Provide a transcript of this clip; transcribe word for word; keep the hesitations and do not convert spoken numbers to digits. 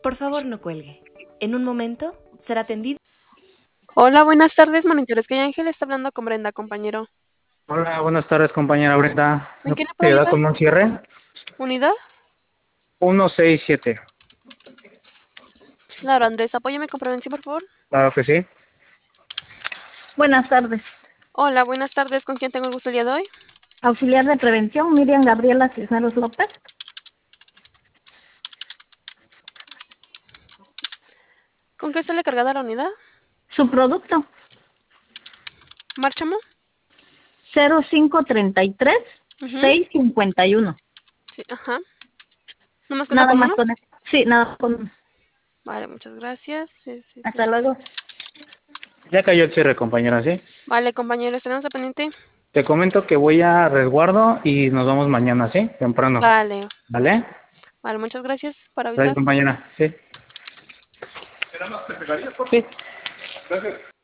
Por favor, no cuelgue. En un momento será atendido. Hola, buenas tardes, Monitores que Ángel está hablando con Brenda, compañero. Hola, buenas tardes, compañera Brenda. ¿En ¿Me qué le puedes puedo ayudar ayudar? con un cierre? ¿Unidad? uno seis siete. Claro, Andrés, apóyame con prevención, por favor. Claro que sí. Buenas tardes. Hola, buenas tardes, ¿con quién tengo el gusto el día de hoy? Auxiliar de prevención, Miriam Gabriela Cisneros López. ¿Con qué sale cargada la unidad? Su producto, ¿Márchamo? cero cinco treinta y tres, Ujú. seis cincuenta y uno. Sí, ajá. ¿No más cuenta Nada con más uno? con eso. Sí, nada más con uno. Vale, muchas gracias. Sí, sí, sí. Hasta luego. Ya cayó el cierre, compañera, ¿sí? Vale, compañeros, tenemos a pendiente. Te comento que voy a resguardo y nos vemos mañana, ¿sí? Temprano. Vale, ¿Vale? vale, muchas gracias por Gracias, avisar. compañera. Sí. Sí. Gracias.